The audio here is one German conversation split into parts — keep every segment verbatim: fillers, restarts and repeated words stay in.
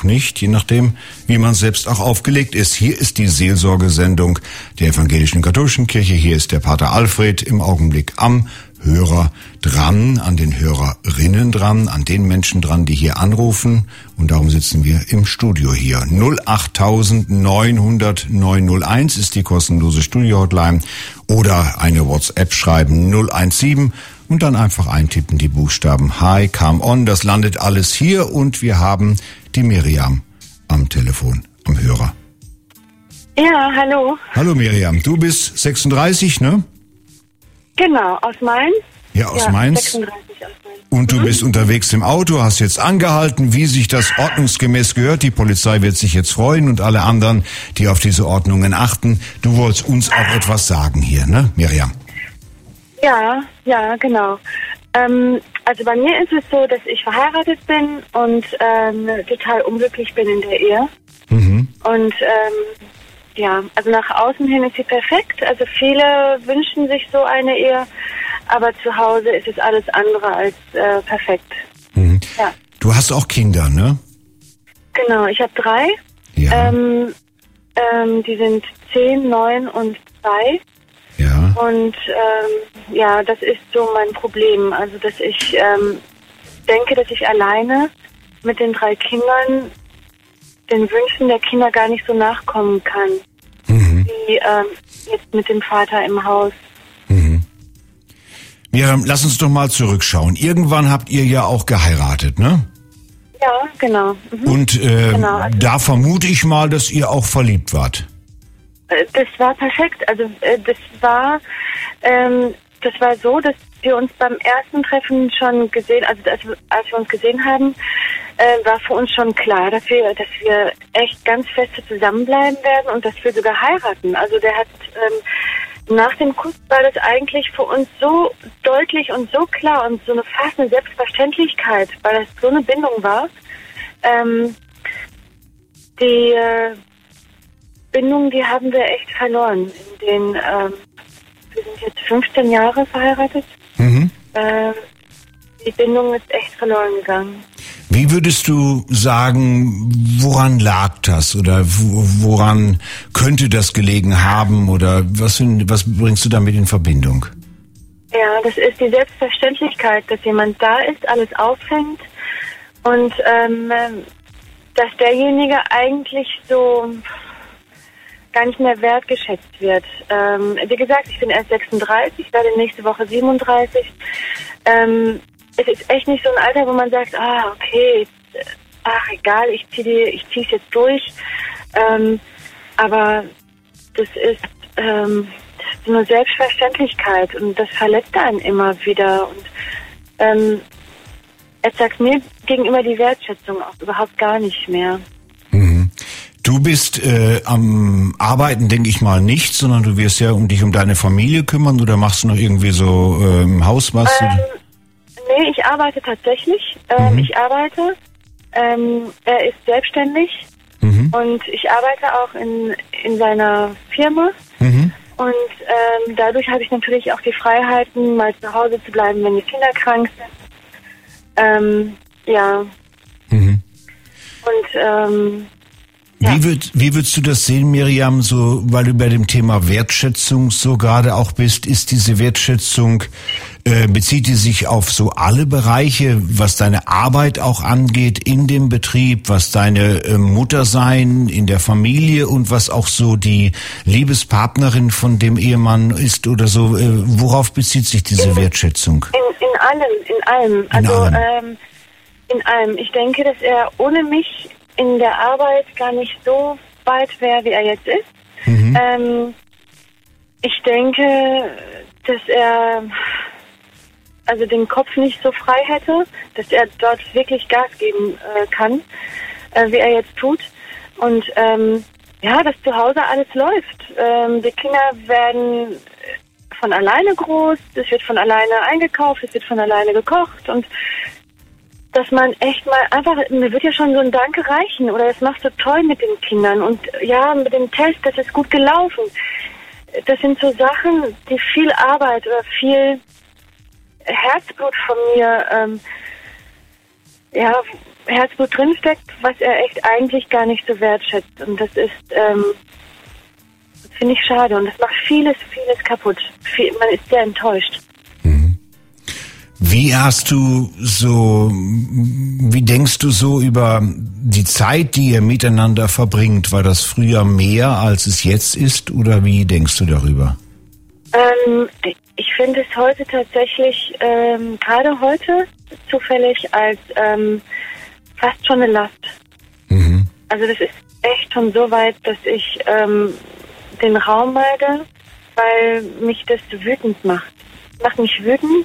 nicht, je nachdem, wie man selbst auch aufgelegt ist. Hier ist die Seelsorgesendung der Evangelischen Katholischen Kirche. Hier ist der Pater Alfred im Augenblick am Hörer dran, an den Hörerinnen dran, an den Menschen dran, die hier anrufen. Und darum sitzen wir im Studio hier. null acht neunhundert neunhunderteins ist die kostenlose Studio-Hotline. Oder eine WhatsApp schreiben null eins sieben und dann einfach eintippen die Buchstaben Hi, come on. Das landet alles hier und wir haben die Miriam am Telefon, am Hörer. Ja, hallo. Hallo Miriam, du bist sechsunddreißig, ne? Genau, aus Mainz. Ja, aus ja, Mainz. sechsunddreißig aus Mainz. Und du mhm. bist unterwegs im Auto, hast jetzt angehalten, wie sich das ordnungsgemäß gehört. Die Polizei wird sich jetzt freuen und alle anderen, die auf diese Ordnungen achten. Du wolltest uns auch etwas sagen hier, ne, Miriam? Ja, ja, genau. Ähm, also bei mir ist es so, dass ich verheiratet bin und ähm, total unglücklich bin in der Ehe. Mhm. Und ähm, ja, also nach außen hin ist sie perfekt. Also viele wünschen sich so eine Ehe, aber zu Hause ist es alles andere als äh, perfekt. Mhm. Ja. Du hast auch Kinder, ne? Genau, ich habe drei. Ja. Ähm, ähm, die sind zehn, neun und zwei. Ja. Und ähm, ja, das ist so mein Problem. Also, dass ich ähm, denke, dass ich alleine mit den drei Kindern den Wünschen der Kinder gar nicht so nachkommen kann, mhm. wie ähm, jetzt mit dem Vater im Haus. Mhm. Miriam, lass uns doch mal zurückschauen. Irgendwann habt ihr ja auch geheiratet, ne? Ja, genau. Mhm. Und äh, genau. Also, da vermute ich mal, dass ihr auch verliebt wart. Das war perfekt. Also äh, das war ähm, das war so, dass wir uns beim ersten Treffen schon gesehen, also als, als wir uns gesehen haben, äh, war für uns schon klar, dass wir, dass wir echt ganz feste zusammenbleiben werden und dass wir sogar heiraten. Also der hat ähm, nach dem Kuss war das eigentlich für uns so deutlich und so klar und so eine fast eine Selbstverständlichkeit, weil das so eine Bindung war. Ähm, die äh, Bindung, die haben wir echt verloren. In den, ähm, wir sind jetzt fünfzehn Jahre verheiratet. Mhm. Ähm, die Bindung ist echt verloren gegangen. Wie würdest du sagen, woran lag das oder woran könnte das gelegen haben oder was, was bringst du damit in Verbindung? Ja, das ist die Selbstverständlichkeit, dass jemand da ist, alles auffängt und ähm, dass derjenige eigentlich so gar nicht mehr wertgeschätzt wird. Ähm, wie gesagt, ich bin erst sechsunddreißig, werde nächste Woche siebenunddreißig. Ähm, es ist echt nicht so ein Alter, wo man sagt, ah, okay, ach, egal, ich ziehe ich zieh's jetzt durch. Ähm, aber das ist, ähm, das ist so eine Selbstverständlichkeit und das verletzt einen immer wieder. Und ähm, es sagt mir gegenüber die Wertschätzung auch überhaupt gar nicht mehr. Mhm. Du bist äh, am Arbeiten, denke ich mal, nicht, sondern du wirst ja um dich um deine Familie kümmern oder machst du noch irgendwie so äh, im Haus was? Ähm, nee, ich arbeite tatsächlich. Ähm, mhm. Ich arbeite. Ähm, er ist selbstständig mhm. und ich arbeite auch in, in seiner Firma. Mhm. Und ähm, dadurch habe ich natürlich auch die Freiheiten, mal zu Hause zu bleiben, wenn die Kinder krank sind. Ähm, ja. Mhm. Und ähm, Ja. Wie, würd, wie würdest du das sehen, Miriam, so, weil du bei dem Thema Wertschätzung so gerade auch bist? Ist diese Wertschätzung, äh, bezieht die sich auf so alle Bereiche, was deine Arbeit auch angeht in dem Betrieb, was deine äh, Muttersein in der Familie und was auch so die Liebespartnerin von dem Ehemann ist oder so? Äh, worauf bezieht sich diese in, Wertschätzung? In, in allem, in allem. In also allem. Ähm, in allem. Ich denke, dass er ohne mich in der Arbeit gar nicht so weit wäre, wie er jetzt ist. Mhm. Ähm, ich denke, dass er also den Kopf nicht so frei hätte, dass er dort wirklich Gas geben äh, kann, äh, wie er jetzt tut. Und ähm, ja, dass zu Hause alles läuft. Ähm, die Kinder werden von alleine groß, es wird von alleine eingekauft, es wird von alleine gekocht und dass man echt mal einfach, mir wird ja schon so ein Danke reichen oder das machst du toll mit den Kindern und ja, mit dem Test, das ist gut gelaufen. Das sind so Sachen, die viel Arbeit oder viel Herzblut von mir, ähm, ja, Herzblut drinsteckt, was er echt eigentlich gar nicht so wertschätzt. Und das ist, ähm, finde ich schade. Und das macht vieles, vieles kaputt. Viel, man ist sehr enttäuscht. Mhm. Wie hast du so, wie denkst du so über die Zeit, die ihr miteinander verbringt? War das früher mehr, als es jetzt ist? Oder wie denkst du darüber? Ähm, ich finde es heute tatsächlich, ähm, gerade heute, zufällig als ähm, fast schon eine Last. Mhm. Also das ist echt schon so weit, dass ich ähm, den Raum meide, weil mich das wütend macht. Macht mich wütend.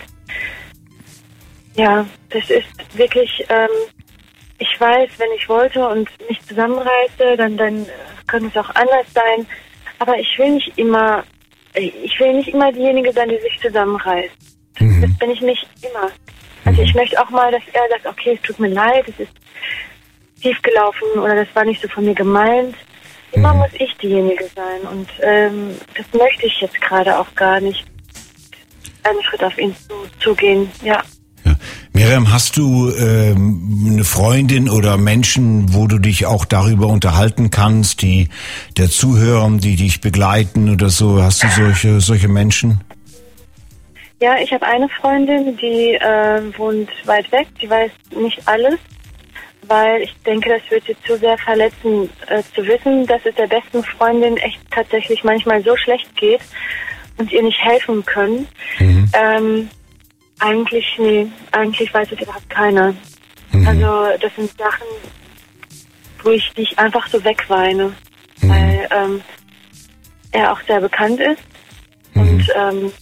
Ja, das ist wirklich, ähm, ich weiß, wenn ich wollte und mich zusammenreiße, dann, dann könnte es auch anders sein. Aber ich will nicht immer, ich will nicht immer diejenige sein, die sich zusammenreißt. Das, mhm. das bin ich nicht immer. Also ich möchte auch mal, dass er sagt, okay, es tut mir leid, es ist tief gelaufen oder das war nicht so von mir gemeint. Immer mhm. muss ich diejenige sein und ähm, das möchte ich jetzt gerade auch gar nicht. Einen Schritt auf ihn zu, zugehen, ja. Ja. Miriam, hast du ähm, eine Freundin oder Menschen, wo du dich auch darüber unterhalten kannst, die der Zuhörer, die dich begleiten oder so? Hast du solche solche Menschen? Ja, ich habe eine Freundin, die äh, wohnt weit weg, die weiß nicht alles, weil ich denke, das wird sie zu sehr verletzen, äh, zu wissen, dass es der besten Freundin echt tatsächlich manchmal so schlecht geht und ihr nicht helfen können. Mhm. Ähm, eigentlich, nee, eigentlich weiß es überhaupt keiner. Mhm. Also das sind Sachen, wo ich dich einfach so wegweine, mhm. weil ähm, er auch sehr bekannt ist mhm. und ähm,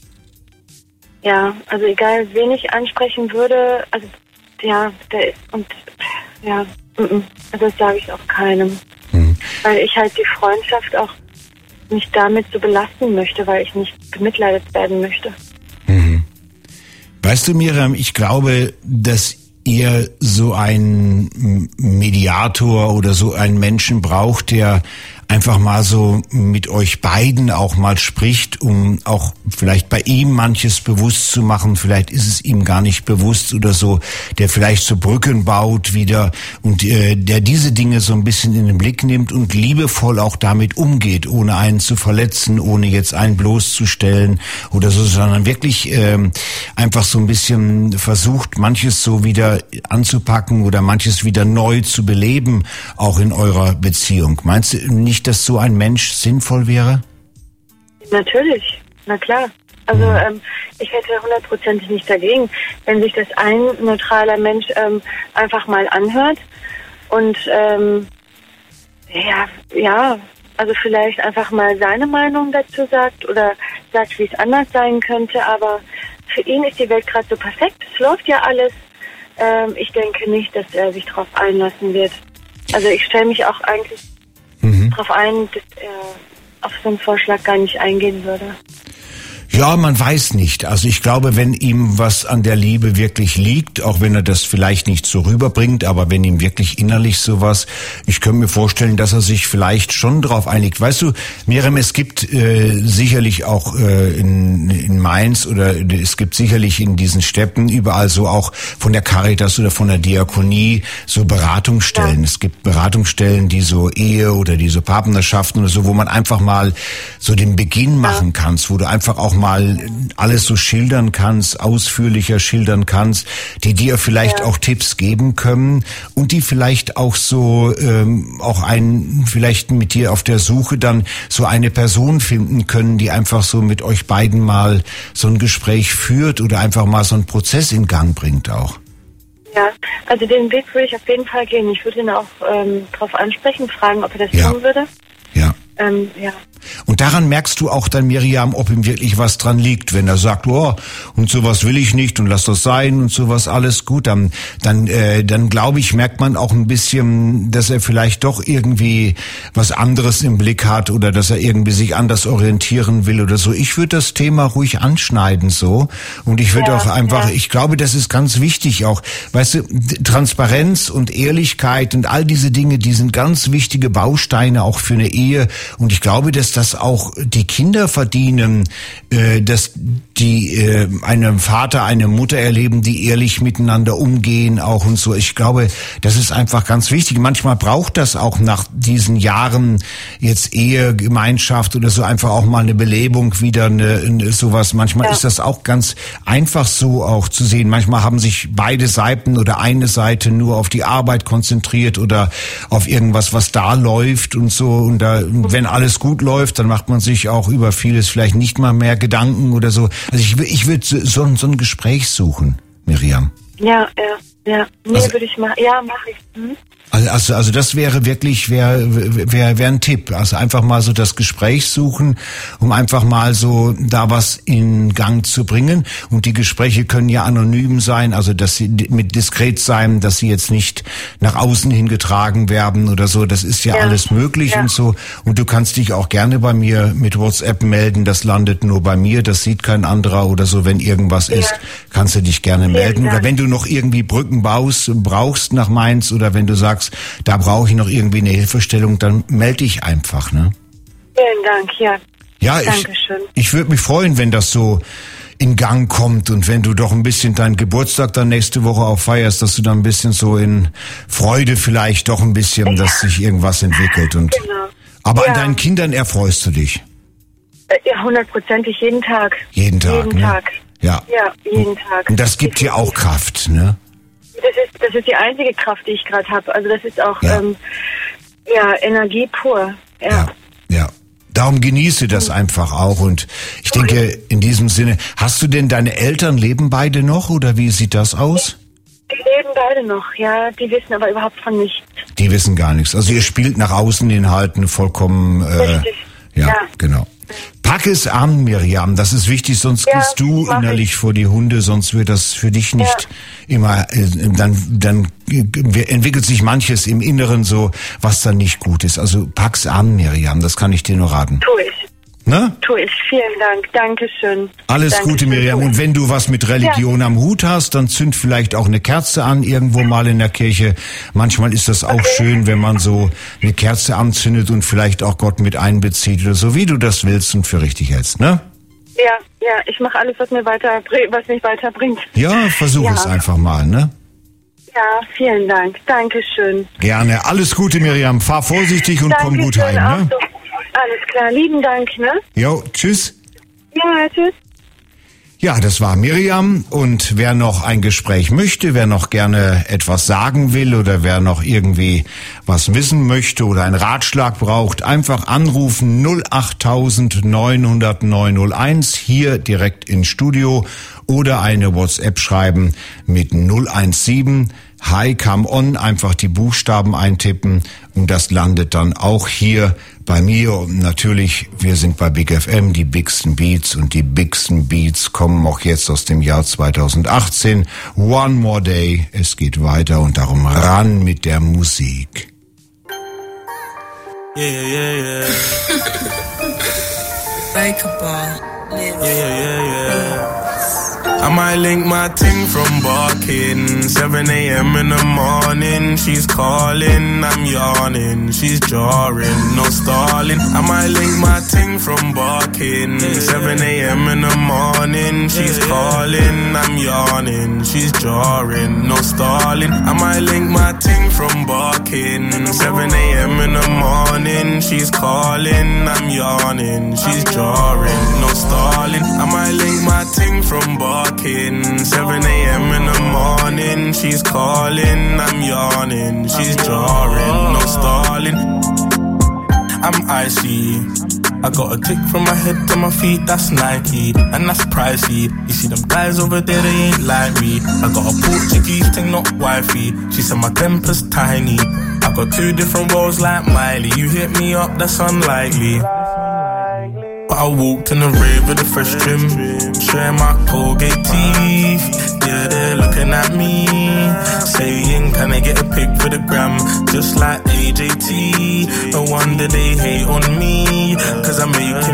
ja, also egal, wen ich ansprechen würde, also ja, der ist, und ja, m-m, also das sage ich auch keinem. Mhm. Weil ich halt die Freundschaft auch nicht damit so belasten möchte, weil ich nicht bemitleidet werden möchte. Mhm. Weißt du, Miriam, ich glaube, dass ihr so einen Mediator oder so einen Menschen braucht, der einfach mal so mit euch beiden auch mal spricht, um auch vielleicht bei ihm manches bewusst zu machen. Vielleicht ist es ihm gar nicht bewusst oder so, der vielleicht so Brücken baut wieder und äh, der diese Dinge so ein bisschen in den Blick nimmt und liebevoll auch damit umgeht, ohne einen zu verletzen, ohne jetzt einen bloßzustellen oder so, sondern wirklich ähm, einfach so ein bisschen versucht, manches so wieder anzupacken oder manches wieder neu zu beleben, auch in eurer Beziehung. Meinst du nicht, dass so ein Mensch sinnvoll wäre? Natürlich, na klar. Also mhm. ähm, ich hätte hundertprozentig nichts dagegen, wenn sich das ein neutraler Mensch ähm, einfach mal anhört und ähm, ja, ja, also vielleicht einfach mal seine Meinung dazu sagt oder sagt, wie es anders sein könnte, aber für ihn ist die Welt gerade so perfekt, es läuft ja alles. Ähm, ich denke nicht, dass er sich darauf einlassen wird. Also ich stelle mich auch eigentlich mhm. darauf ein, dass er auf so einen Vorschlag gar nicht eingehen würde. Ja, man weiß nicht. Also ich glaube, wenn ihm was an der Liebe wirklich liegt, auch wenn er das vielleicht nicht so rüberbringt, aber wenn ihm wirklich innerlich sowas, ich könnte mir vorstellen, dass er sich vielleicht schon drauf einigt. Weißt du, Miriam, es gibt äh, sicherlich auch äh, in, in Mainz oder es gibt sicherlich in diesen Städten überall so auch von der Caritas oder von der Diakonie so Beratungsstellen. Ja. Es gibt Beratungsstellen, die so Ehe oder die so Partnerschaften oder so, wo man einfach mal so den Beginn machen ja. kannst, wo du einfach auch mal alles so schildern kannst, ausführlicher schildern kannst, die dir vielleicht ja. auch Tipps geben können und die vielleicht auch so ähm, auch einen vielleicht mit dir auf der Suche dann so eine Person finden können, die einfach so mit euch beiden mal so ein Gespräch führt oder einfach mal so einen Prozess in Gang bringt auch. Ja, also den Weg würde ich auf jeden Fall gehen. Ich würde ihn auch ähm, darauf ansprechen, fragen, ob er das ja. tun würde. Ja. Ähm, ja. Und daran merkst du auch dann, Miriam, ob ihm wirklich was dran liegt. Wenn er sagt, oh, und sowas will ich nicht und lass das sein und sowas alles gut, dann, dann, äh, dann glaube ich, merkt man auch ein bisschen, dass er vielleicht doch irgendwie was anderes im Blick hat oder dass er irgendwie sich anders orientieren will oder so. Ich würde das Thema ruhig anschneiden so und ich würde ja, auch einfach, ja. ich glaube, das ist ganz wichtig auch, weißt du, Transparenz und Ehrlichkeit und all diese Dinge, die sind ganz wichtige Bausteine auch für eine Ehe, Und ich glaube, dass das auch die Kinder verdienen, äh, dass die äh, einen Vater, eine Mutter erleben, die ehrlich miteinander umgehen auch und so. Ich glaube, das ist einfach ganz wichtig. Manchmal braucht das auch nach diesen Jahren jetzt Ehe, Gemeinschaft oder so einfach auch mal eine Belebung wieder, eine, eine sowas. Manchmal ja. ist das auch ganz einfach so auch zu sehen. Manchmal haben sich beide Seiten oder eine Seite nur auf die Arbeit konzentriert oder auf irgendwas, was da läuft und so. Und da, wenn alles gut läuft, dann macht man sich auch über vieles vielleicht nicht mal mehr Gedanken oder so. Also ich, ich würde so, so ein Gespräch suchen, Miriam. Ja, ja, ja. Nee, also, würde ich machen. Ja, mache ich. Hm? Also, also das wäre wirklich, wäre wär, wär ein Tipp. Also einfach mal so das Gespräch suchen, um einfach mal so da was in Gang zu bringen. Und die Gespräche können ja anonym sein, also dass sie mit diskret sein, dass sie jetzt nicht nach außen hingetragen werden oder so. Das ist ja, ja. alles möglich ja. und so. Und du kannst dich auch gerne bei mir mit WhatsApp melden. Das landet nur bei mir, das sieht kein anderer oder so. Wenn irgendwas ja. ist, kannst du dich gerne melden. Oder wenn du noch irgendwie Brücken baust, brauchst nach Mainz oder wenn du sagst, da brauche ich noch irgendwie eine Hilfestellung, dann melde dich einfach, ne? Vielen Dank, ja. Ja, ich, Dankeschön. Ich würde mich freuen, wenn das so in Gang kommt und wenn du doch ein bisschen deinen Geburtstag dann nächste Woche auch feierst, dass du dann ein bisschen so in Freude vielleicht doch ein bisschen, ja. dass sich irgendwas entwickelt. Und genau. Aber ja. an deinen Kindern erfreust du dich? Ja, hundertprozentig jeden Tag. Jeden Tag, Jeden ne? Tag. Ja. Ja, jeden Tag. Und das gibt dir auch Kraft, ne? Das ist, das ist die einzige Kraft, die ich gerade habe. Also das ist auch ja. Ähm, ja, Energie pur. Ja. ja, ja. Darum genieße das einfach auch. Und ich denke, in diesem Sinne, hast du denn deine Eltern, leben beide noch oder wie sieht das aus? Die leben beide noch, ja. Die wissen aber überhaupt von nichts. Die wissen gar nichts. Also ihr spielt nach außen Inhalten vollkommen... Äh, Richtig. Ja, ja, genau. Pack es an, Miriam, das ist wichtig, sonst ja, gehst du innerlich ich. vor die Hunde, sonst wird das für dich nicht ja. immer, äh, dann, dann entwickelt sich manches im Inneren so, was dann nicht gut ist. Also pack's an, Miriam, das kann ich dir nur raten. Tu ich. Ne? Tu ich. Vielen Dank. Dankeschön. Alles Dankeschön. Gute, Miriam. Und wenn du was mit Religion ja. am Hut hast, dann zünd vielleicht auch eine Kerze an, irgendwo mal in der Kirche. Manchmal ist das auch okay. schön, wenn man so eine Kerze anzündet und vielleicht auch Gott mit einbezieht oder so, wie du das willst und für richtig hältst, ne? Ja, ja. Ich mache alles, was mir weiter, was mich weiterbringt. Ja, versuch ja. es einfach mal, ne? Ja, vielen Dank. Dankeschön. Gerne. Alles Gute, Miriam. Fahr vorsichtig und Dankeschön, komm gut heim, ne? So. Alles klar, lieben Dank, ne? Jo, tschüss. Ja, tschüss. Ja, das war Miriam und wer noch ein Gespräch möchte, wer noch gerne etwas sagen will oder wer noch irgendwie was wissen möchte oder einen Ratschlag braucht, einfach anrufen null acht neun null null neun null eins hier direkt ins Studio oder eine WhatsApp schreiben mit null eins sieben Hi, come on, einfach die Buchstaben eintippen und das landet dann auch hier bei mir. Und natürlich, wir sind bei Big F M, die bigsten Beats und die bigsten Beats kommen auch jetzt aus dem Jahr zweitausendachtzehn. One more day, es geht weiter und darum ran mit der Musik. Yeah, yeah, yeah. Like a ball. Yeah, yeah, yeah. I might link my ting from barking. seven a.m. in the morning. She's calling, I'm yawning. She's jarring, no stalling. I might link my ting from barking. seven a.m. in the morning. She's calling, I'm yawning. She's jarring, no stalling. I might link my ting from barking. seven a.m. in the morning. She's calling, I'm yawning. She's jarring, no stalling. I might link my ting from barking. seven a.m. in the morning, she's calling, I'm yawning, she's jarring, no stalling. I'm icy, I got a tick from my head to my feet, that's Nike, and that's pricey. You see them guys over there, they ain't like me. I got a Portuguese thing, not wifey. She said my temper's tiny. I got two different roles like Miley. You hit me up, that's unlikely. But I walked in the rave with a fresh trim, showing my Colgate teeth. Yeah, they're looking at me, saying, can I get a pic for the gram? Just like A J T. No wonder they hate on me, cause I'm making peace.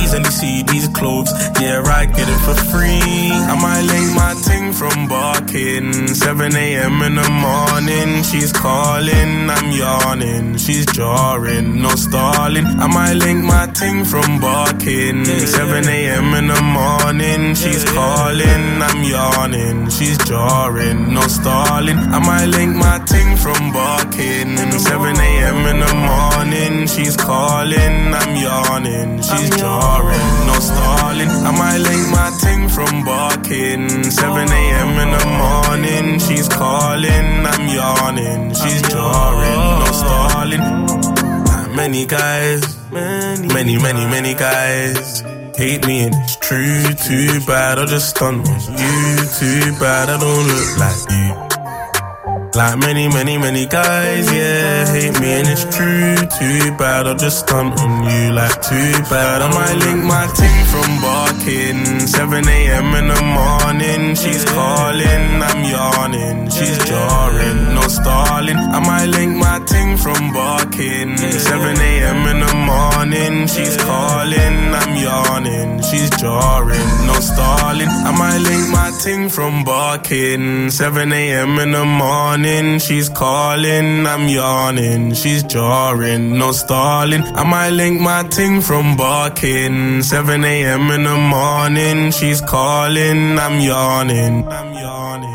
D's and the C D's clothes. Yeah, right, get it for free. I might link my ting from barking. seven a.m. in the morning. She's calling, I'm yawning. She's jarring, no stalling. I might link my ting from barking. seven a.m. in the morning. She's calling, I'm yawning. She's jarring, no stalling. I might link my ting from barking. seven a.m. in the morning. She's calling, I'm yawning. She's jarring, no stalling. I might link my ting from barking. seven a.m. in the morning. She's calling, I'm yawning. She's jarring, no stalling. Many guys, many, many, many guys hate me and it's true. Too bad I just stunt on you. Too bad I don't look like you. Like many, many, many guys, yeah, hate me and it's true. Too bad I'll just stunt on you. Like too bad I might link my ting from barking. seven a.m. in the morning. She's calling, I'm yawning. She's jarring, no stalling. I might link my ting from barking. seven a.m. in the morning. She's calling, I'm yawning. She's jarring, no stalling. I might link my ting from barking. seven a.m. in the morning. She's calling, I'm yawning. She's jarring, no stalling. I might link my ting from barking. seven a.m. in the morning. She's calling, I'm yawning. I'm yawning.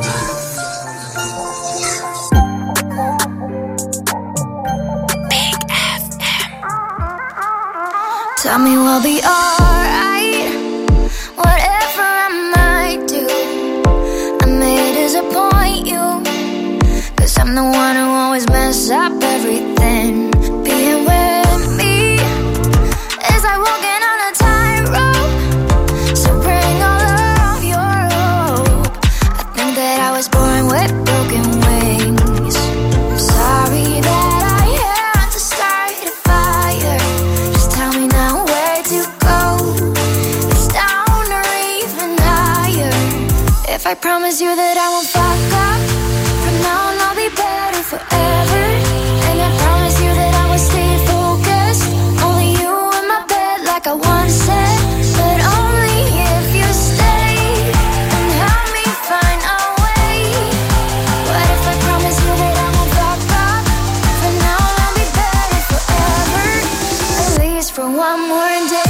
Big F M. Tell me we'll be alright. Whatever I might do, I may disappoint you. Cause I'm the one who always messes up everything. Being with me is like walking on a tightrope. So bring all of your hope. I think that I was born with broken wings. I'm sorry that I had to start a fire. Just tell me now where to go. It's down or even higher. If I promise you that I won't fuck up from now on, I'll be better forever. And I promise you that I will stay focused. Only you in my bed like I once said. But only if you stay and help me find a way. What if I promise you that I won't fuck up? From now on, I'll be better forever. At least for one more day.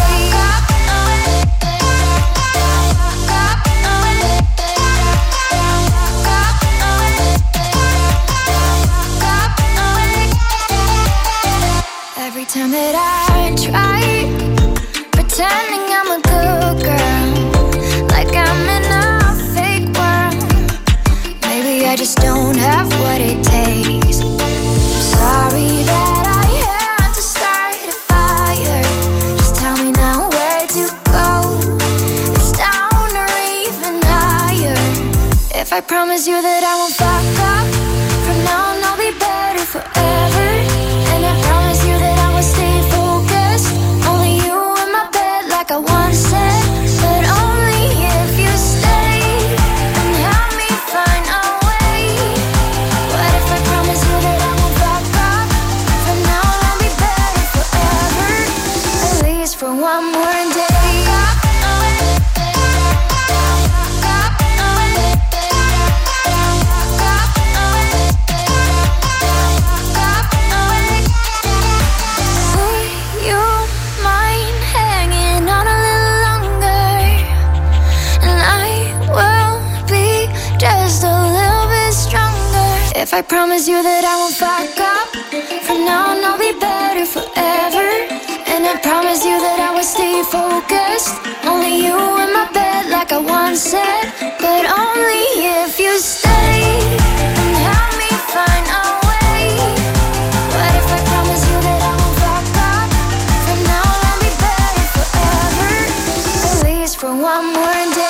Every time that I try pretending I'm a good girl, like I'm in a fake world. Maybe I just don't have what it takes. I'm sorry that I had to start a fire. Just tell me now where to go. It's down or even higher. If I promise you that I won't fuck up, from now on I'll be better forever. And I promise you that I will stay focused. Only you in my bed like I once said. But only if you stay and help me find a way. What if I promise you that I won't fuck up? From now on I'll be better forever. At least for one more day. If I promise you that I won't fuck up, from now on I'll be better forever. And I promise you that I will stay focused. Only you in my bed like I once said. But only if you stay and help me find a way. What if I promise you that I won't fuck up? From now on I'll be better forever. At least for one more day.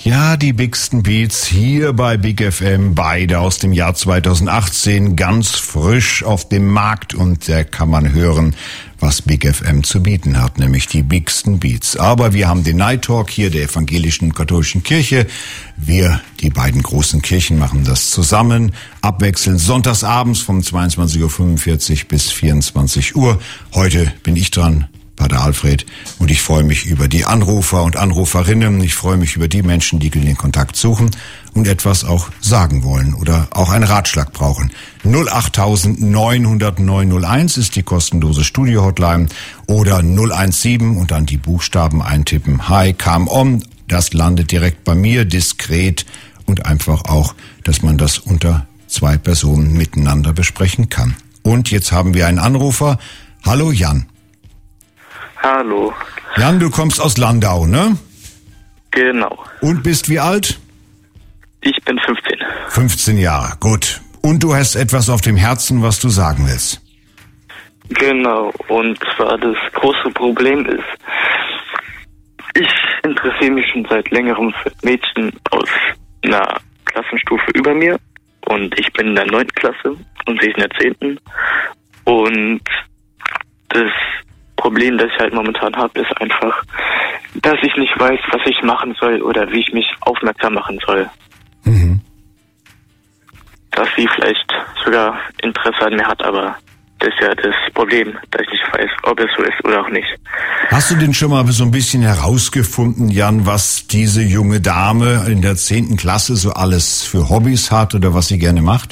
Ja, die Bigsten Beats hier bei Big F M, beide aus dem Jahr zweitausendachtzehn, ganz frisch auf dem Markt, und da kann man hören, was Big F M zu bieten hat, nämlich die Bigsten Beats. Aber wir haben den Night Talk hier der Evangelischen Katholischen Kirche. Wir, die beiden großen Kirchen, machen das zusammen, abwechselnd sonntagsabends von zweiundzwanzig Uhr fünfundvierzig bis vierundzwanzig Uhr. Heute bin ich dran, Pater Alfred, und ich freue mich über die Anrufer und Anruferinnen. Ich freue mich über die Menschen, die den Kontakt suchen und etwas auch sagen wollen oder auch einen Ratschlag brauchen. null acht neun null null neun null eins ist die kostenlose Studio-Hotline oder null eins sieben und dann die Buchstaben eintippen. Hi, come on. Das landet direkt bei mir, diskret und einfach auch, dass man das unter zwei Personen miteinander besprechen kann. Und jetzt haben wir einen Anrufer. Hallo Jan. Hallo. Jan, du kommst aus Landau, ne? Genau. Und bist wie alt? Ich bin fünfzehn. fünfzehn Jahre, gut. Und du hast etwas auf dem Herzen, was du sagen willst? Genau, und zwar das große Problem ist, ich interessiere mich schon seit längerem für Mädchen aus einer Klassenstufe über mir, und ich bin in der neunten Klasse und sie ist in der zehnten. Und das Problem, das ich halt momentan habe, ist einfach, dass ich nicht weiß, was ich machen soll oder wie ich mich aufmerksam machen soll. Mhm. Dass sie vielleicht sogar Interesse an mir hat, aber das ist ja das Problem, dass ich nicht weiß, ob es so ist oder auch nicht. Hast du denn schon mal so ein bisschen herausgefunden, Jan, was diese junge Dame in der zehnten Klasse so alles für Hobbys hat oder was sie gerne macht?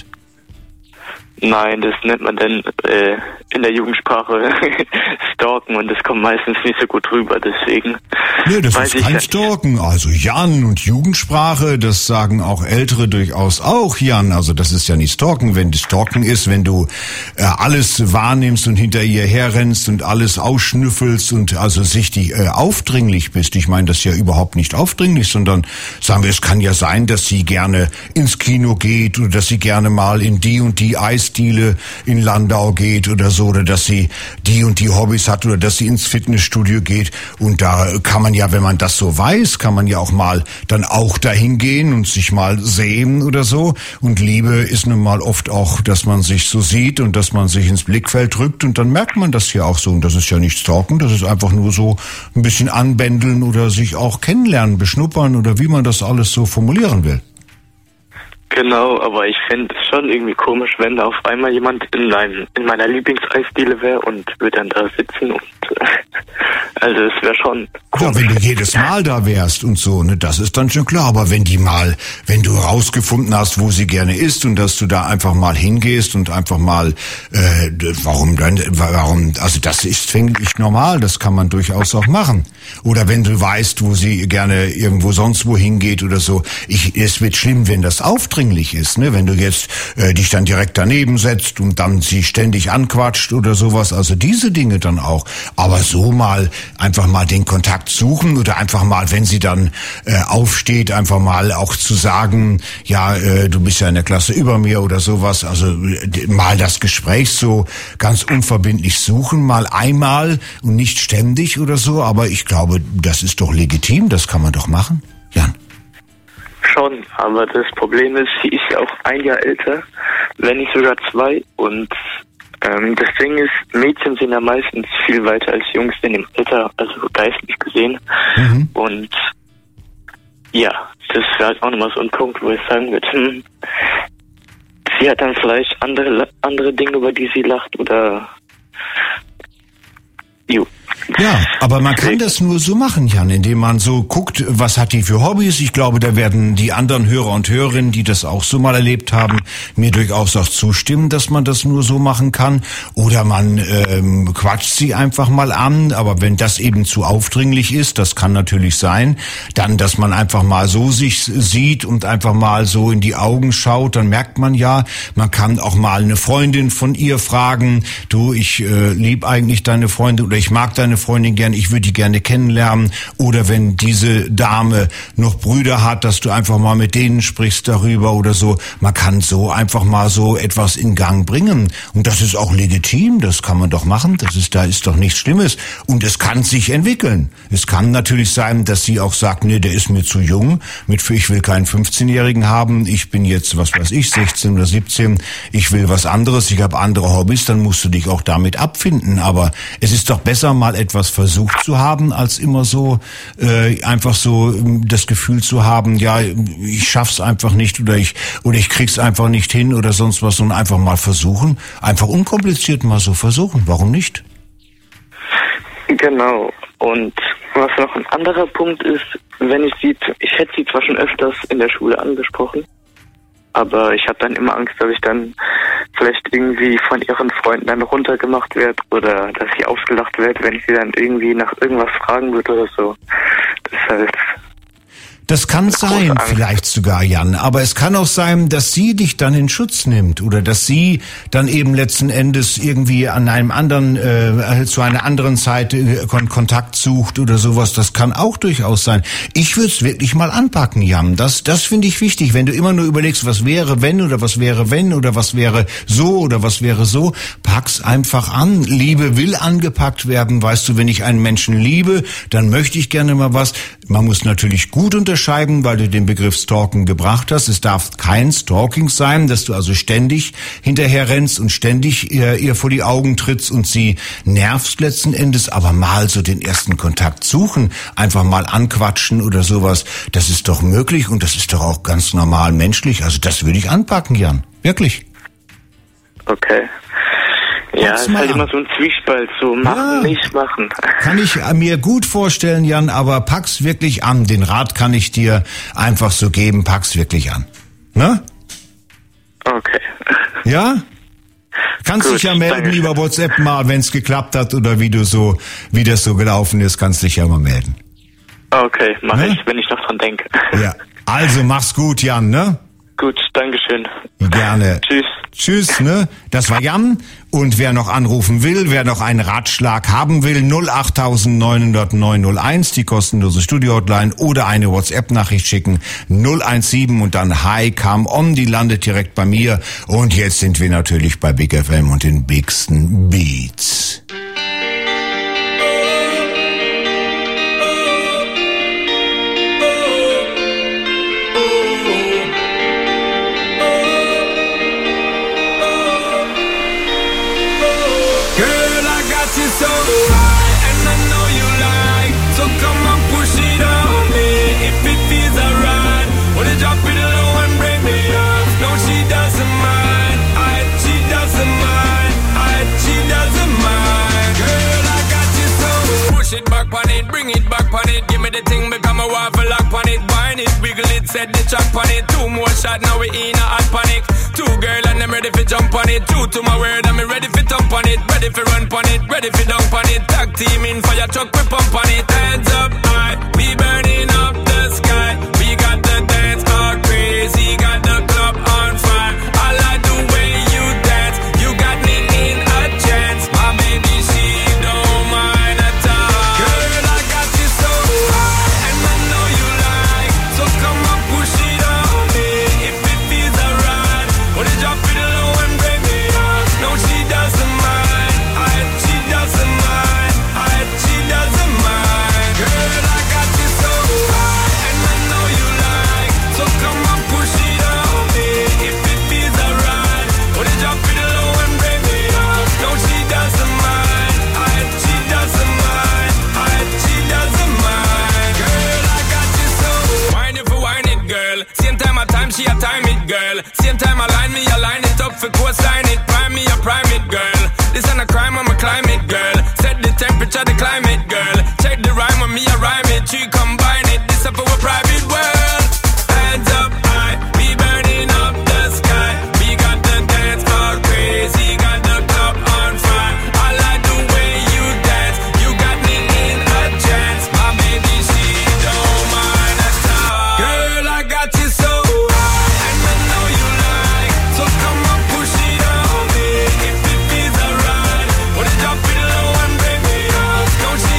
Nein, das nennt man dann äh, in der Jugendsprache Stalken, und das kommt meistens nicht so gut rüber, deswegen. Nee, das weiß ist kein ja Stalken. Also Jan und Jugendsprache, das sagen auch Ältere durchaus auch, Jan. Also das ist ja nicht Stalken. Wenn das Stalken ist, wenn du äh, alles wahrnimmst und hinter ihr herrennst und alles ausschnüffelst und also sichtlich äh, aufdringlich bist. Ich meine, das ist ja überhaupt nicht aufdringlich, sondern sagen wir, es kann ja sein, dass sie gerne ins Kino geht oder dass sie gerne mal in die und die Eis Eisdiele in Landau geht oder so, oder dass sie die und die Hobbys hat oder dass sie ins Fitnessstudio geht. Und da kann man ja, wenn man das so weiß, kann man ja auch mal dann auch dahin gehen und sich mal sehen oder so. Und Liebe ist nun mal oft auch, dass man sich so sieht und dass man sich ins Blickfeld drückt, und dann merkt man das ja auch so. Und das ist ja nicht stalken, das ist einfach nur so ein bisschen anbändeln oder sich auch kennenlernen, beschnuppern oder wie man das alles so formulieren will. Genau, aber ich fände es schon irgendwie komisch, wenn da auf einmal jemand in, einem, in meiner Lieblingseisdiele wäre und würde dann da sitzen und äh, also es wäre schon komisch. Ja, wenn du jedes Mal da wärst und so, ne, das ist dann schon klar. Aber wenn die mal, wenn du rausgefunden hast, wo sie gerne ist und dass du da einfach mal hingehst und einfach mal, äh, warum dann, warum, also das ist, finde ich, normal, das kann man durchaus auch machen. Oder wenn du weißt, wo sie gerne irgendwo sonst wo hingeht oder so. Ich, es wird schlimm, wenn das aufdringlich ist, ne? Wenn du jetzt äh, dich dann direkt daneben setzt und dann sie ständig anquatscht oder sowas. Also diese Dinge dann auch. Aber so mal einfach mal den Kontakt suchen oder einfach mal, wenn sie dann äh, aufsteht, einfach mal auch zu sagen, ja, äh, du bist ja in der Klasse über mir oder sowas. Also äh, mal das Gespräch so ganz unverbindlich suchen, mal einmal und nicht ständig oder so. Aber ich glaube, das ist doch legitim, das kann man doch machen, Jan. Schon, aber das Problem ist, sie ist ja auch ein Jahr älter, wenn nicht sogar zwei, und ähm, das Ding ist, Mädchen sind ja meistens viel weiter als Jungs in dem Alter, also geistlich gesehen, mhm. Und ja, das wäre halt auch nochmal so ein Punkt, wo ich sagen würde, hm, sie hat dann vielleicht andere, andere Dinge, über die sie lacht, oder jo. Ja, aber man kann das nur so machen, Jan, indem man so guckt, was hat die für Hobbys. Ich glaube, da werden die anderen Hörer und Hörerinnen, die das auch so mal erlebt haben, mir durchaus auch zustimmen, dass man das nur so machen kann. Oder man ähm, quatscht sie einfach mal an. Aber wenn das eben zu aufdringlich ist, das kann natürlich sein, dann, dass man einfach mal so sich sieht und einfach mal so in die Augen schaut, dann merkt man ja, man kann auch mal eine Freundin von ihr fragen, du, ich äh, lieb eigentlich deine Freundin oder ich mag deine deine Freundin gern, ich würde die gerne kennenlernen. Oder wenn diese Dame noch Brüder hat, dass du einfach mal mit denen sprichst darüber oder so. Man kann so einfach mal so etwas in Gang bringen. Und das ist auch legitim, das kann man doch machen. Das ist, da ist doch nichts Schlimmes. Und es kann sich entwickeln. Es kann natürlich sein, dass sie auch sagt, nee, der ist mir zu jung. Mit, ich will keinen fünfzehnjährigen haben. Ich bin jetzt, was weiß ich, sechzehn oder siebzehn. Ich will was anderes. Ich habe andere Hobbys. Dann musst du dich auch damit abfinden. Aber es ist doch besser, mal etwas versucht zu haben, als immer so äh, einfach so äh, das Gefühl zu haben, ja, ich schaff's einfach nicht oder ich oder ich krieg's einfach nicht hin oder sonst was, sondern einfach mal versuchen. Einfach unkompliziert mal so versuchen. Warum nicht? Genau. Und was noch ein anderer Punkt ist, wenn ich sie, ich hätte sie zwar schon öfters in der Schule angesprochen, aber ich habe dann immer Angst, dass ich dann vielleicht irgendwie von ihren Freunden dann runtergemacht werde oder dass ich ausgelacht werde, wenn ich sie dann irgendwie nach irgendwas fragen würde oder so. Deshalb... Das kann sein, vielleicht sogar, Jan. Aber es kann auch sein, dass sie dich dann in Schutz nimmt oder dass sie dann eben letzten Endes irgendwie an einem anderen, äh, zu einer anderen Seite äh, Kontakt sucht oder sowas. Das kann auch durchaus sein. Ich würde es wirklich mal anpacken, Jan. Das, das finde ich wichtig. Wenn du immer nur überlegst, was wäre, wenn oder was wäre, wenn oder was wäre so oder was wäre so, pack's einfach an. Liebe will angepackt werden. Weißt du, wenn ich einen Menschen liebe, dann möchte ich gerne mal was. Man muss natürlich gut unterscheiden, weil du den Begriff Stalken gebracht hast. Es darf kein Stalking sein, dass du also ständig hinterher rennst und ständig ihr, ihr vor die Augen trittst und sie nervst letzten Endes, aber mal so den ersten Kontakt suchen, einfach mal anquatschen oder sowas. Das ist doch möglich und das ist doch auch ganz normal menschlich. Also das würde ich anpacken, Jan. Wirklich. Okay. Ja, es ist halt immer so ein Zwiespalt, so machen, ja, nicht machen. Kann ich mir gut vorstellen, Jan, aber pack's wirklich an. Den Rat kann ich dir einfach so geben, pack's wirklich an. Ne? Okay. Ja? Kannst dich ja melden danke. Über WhatsApp mal, wenn's geklappt hat oder wie du so, wie das so gelaufen ist, kannst dich ja mal melden. Okay, mach ne? ich, wenn ich noch dran denke. Ja, also mach's gut, Jan, ne? Gut, dankeschön. Gerne. Tschüss. Tschüss, ne? Das war Jan. Und wer noch anrufen will, wer noch einen Ratschlag haben will, null acht neun null null neun null eins, die kostenlose Studio-Hotline, oder eine WhatsApp-Nachricht schicken, null eins sieben und dann Hi, come on, die landet direkt bei mir. Und jetzt sind wir natürlich bei Big F M und den bigsten Beats. So high, and I know you like, so come on, push it on me, if it feels alright. Wanna drop it low and bring me up. No, she doesn't mind, I, she doesn't mind, I, she doesn't mind. Girl, I got you so. Push it back on it, bring it back on it, give me the thing, become a waffle lock on it, bind it, wiggle it, set the track on it. Two more shot, now we in a hot panic. Two girl and I'm ready for jump on it. Two to my word, I'm ready for thump on it. Ready for run on it, ready for dunk on it. Tag team in fire truck, we pump on it. Hands up high, we burning up the sky. We got the dance all crazy, got the club on fire. I like the way you dance, you got me in a trance. My baby, she don't mind at all. Girl, I got you so high, and I know you like, so come on, push it on me, if it feels alright. Wanna drop it low and bring me up. No, she doesn't mind, I, she doesn't mind, I, she doesn't mind. Girl, I got you so high, and I know you like, so come on, push it on me, if it feels alright. Wanna drop it low and bring me up. No, she doesn't mind, I, she doesn't mind, I, she doesn't mind. Girl, I got you so. Wine it for wine it, girl. Same time I time, she a time it, girl. Same time I line me, I line it up for coastline it. Prime me, I prime it, girl. This ain't a crime, I'm a climate, girl. Set the temperature, the climate, girl. Check the rhyme with me, I rhyme it. She combine it, this up for a private world. Hands up high, we burning up the sky. We got the dance all crazy, got the club on fire. I like the way you dance, you got me in a trance. My baby, she don't mind at all. Girl, I got you so high, and I know you like, so come on, push it on me, if it feels alright. Wanna drop it low and bring me up. No, she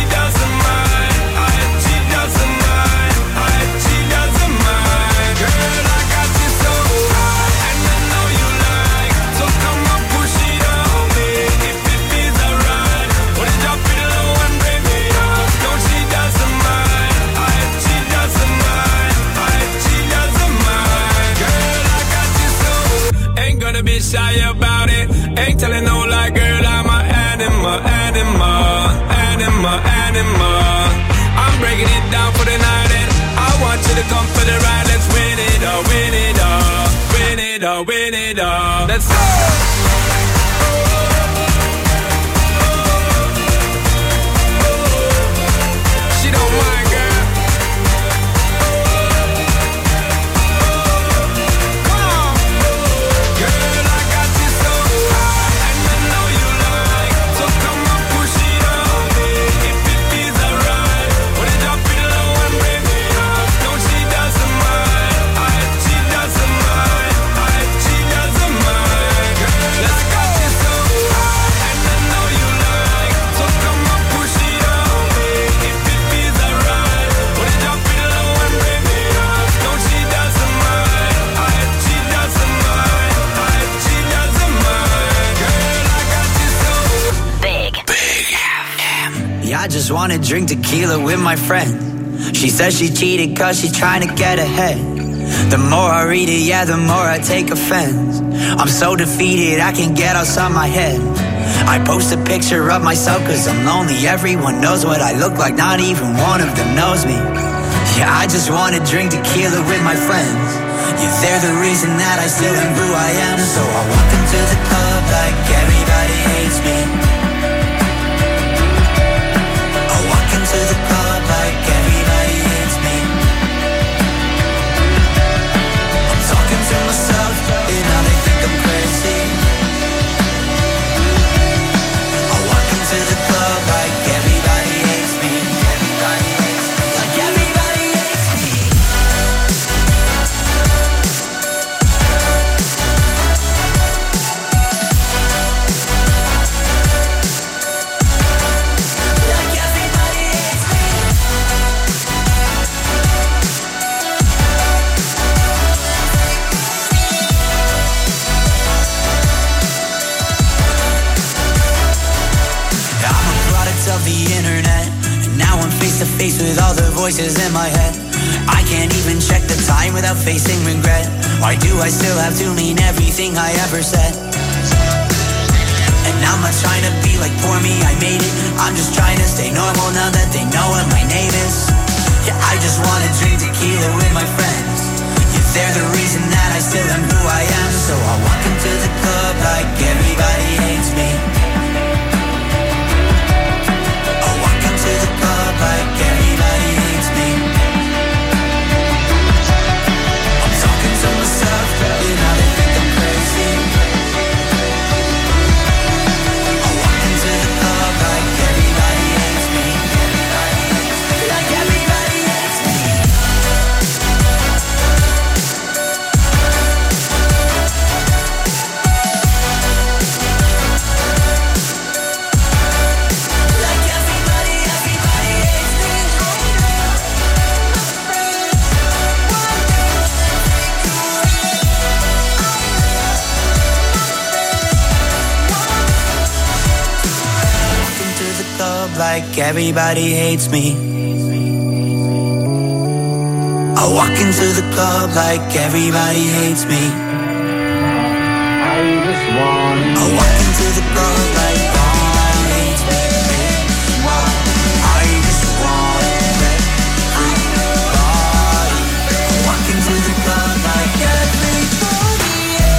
lie about it. Ain't telling no lie, girl, I'm a animal, animal, animal, animal. I'm breaking it down for the night and I want you to come for the ride. Let's win it all, win it all, win it all, win it all. Let's go! She don't mind, girl. Come on. Girl, I got you so high, and I know you like. So come on, push it on me. If it feels alright, wanna drop it low and bring it up. No, she doesn't mind. I, she doesn't mind. I, she doesn't mind. Girl, I got you so high, and I know you like. So come on, push it on me. If it feels alright, wanna drop it low and bring it up. No, she doesn't mind. I, she doesn't mind. I, she doesn't mind. Girl, I got you so Big. Yeah, I just wanna drink tequila with my friend. She says she cheated cause she's trying to get ahead. The more I read it, yeah, the more I take offense. I'm so defeated, I can't get outside my head. I post a picture of myself cause I'm lonely. Everyone knows what I look like, not even one of them knows me. Yeah, I just wanna drink tequila with my friends. Yeah, they're the reason that I still am who I am. So I walk into the club like everybody hates me. I walk into the club like everybody hates me. I'm talking to myself and now they think I'm crazy. I walk into the club like everybody hates me. Everybody hates me. Like everybody hates me. Like everybody hates me. I'm a product of the internet, and now I'm face to face with all the voices in my head. I can't even check the time without facing regret. Why do I still have to mean everything I ever said? And I'm not trying to be like poor me, I made it. I'm just trying to stay normal now that they know what my name is. Yeah, I just wanna drink tequila with my friends. Yeah, they're the reason that I still am who I am. So I walk into the club like everybody hates me. I walk into the club like everybody hates me. I'm talking to myself, and now they think I'm crazy. I walk into the club like everybody hates me. Like everybody hates me. Like everybody, everybody hates me. Walk into the club like everybody hates me. I walk into the club like everybody hates me. I walk into the club like everybody hates me. I just want everybody. I walk into the club like everybody.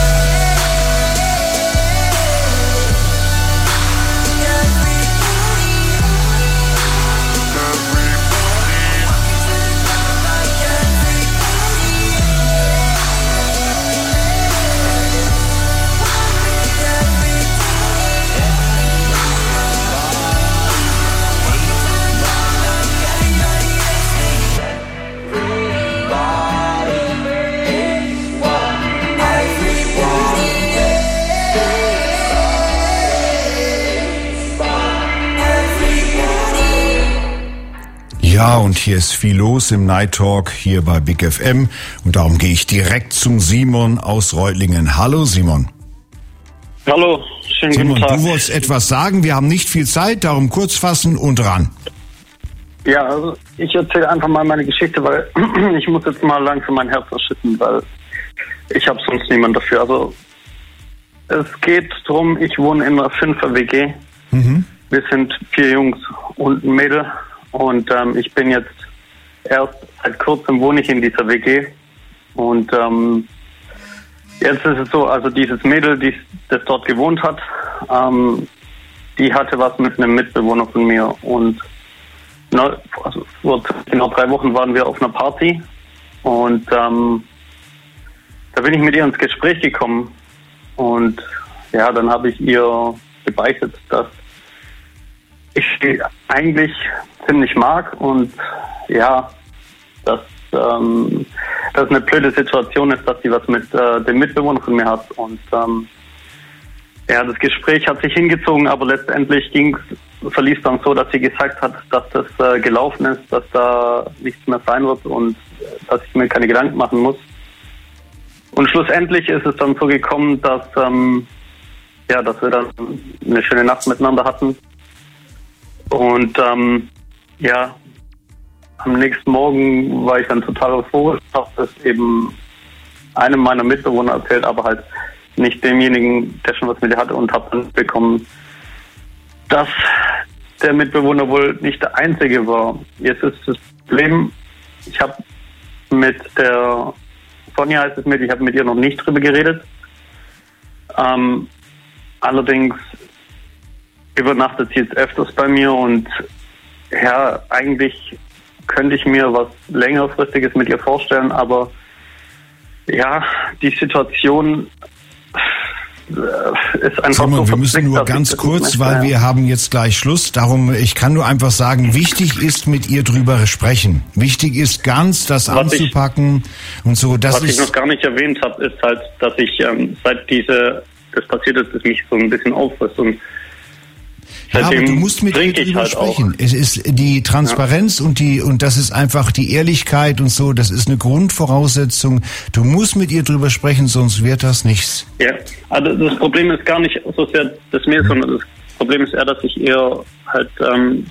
Ja, und hier ist viel los im Night Talk hier bei Big F M und darum gehe ich direkt zum Simon aus Reutlingen. Hallo Simon. Hallo, schönen Simon, guten Tag. du wolltest etwas sagen, wir haben nicht viel Zeit, darum kurz fassen und ran. Ja, also ich erzähle einfach mal meine Geschichte, weil ich muss jetzt mal langsam mein Herz erschüttern, weil ich habe sonst niemand dafür. Also es geht drum, ich wohne in einer Fünfer-W G. Mhm. Wir sind vier Jungs und ein Mädel. Und ähm, ich bin jetzt erst seit kurzem wohne ich in dieser W G. Und ähm, jetzt ist es so, also dieses Mädel, die, das dort gewohnt hat, ähm, die hatte was mit einem Mitbewohner von mir. Und na, also vor genau drei Wochen waren wir auf einer Party. Und ähm, da bin ich mit ihr ins Gespräch gekommen. Und ja, dann habe ich ihr gebeichtet, dass ich sie eigentlich ziemlich mag und ja, dass ähm, das eine blöde Situation ist, dass sie was mit äh, dem Mitbewohner von mir hat. Und ähm, ja, das Gespräch hat sich hingezogen, aber letztendlich ging's, verlief dann so, dass sie gesagt hat, dass das äh, gelaufen ist, dass da nichts mehr sein wird und äh, dass ich mir keine Gedanken machen muss. Und schlussendlich ist es dann so gekommen, dass ähm, ja, dass wir dann eine schöne Nacht miteinander hatten. Und ähm, ja, am nächsten Morgen war ich dann total euphorisch, habe das eben einem meiner Mitbewohner erzählt, aber halt nicht demjenigen, der schon was mit ihr hatte, und habe dann bekommen, dass der Mitbewohner wohl nicht der einzige war. Jetzt ist das Problem, ich habe mit der Sonja, heißt es mit, ich habe mit ihr noch nicht drüber geredet. Ähm, allerdings übernachtet sie jetzt öfters bei mir und ja, eigentlich könnte ich mir was längerfristiges mit ihr vorstellen, aber ja, die Situation ist einfach Simon, so wir müssen nur ganz kurz, weil wir haben jetzt gleich Schluss. Darum, ich kann nur einfach sagen, wichtig ist, mit ihr drüber sprechen. Wichtig ist ganz, das was anzupacken ich, und so. Das was ist, ich noch gar nicht erwähnt habe, ist halt, dass ich ähm, seit diese das passiert ist, das mich so ein bisschen auffrisst und ja, aber du musst mit ihr drüber halt sprechen. Auch. Es ist die Transparenz ja. und die und das ist einfach die Ehrlichkeit und so. Das ist eine Grundvoraussetzung. Du musst mit ihr drüber sprechen, sonst wird das nichts. Ja, also das Problem ist gar nicht so sehr das mir, sondern das Problem ist eher, dass ich ihr halt ähm,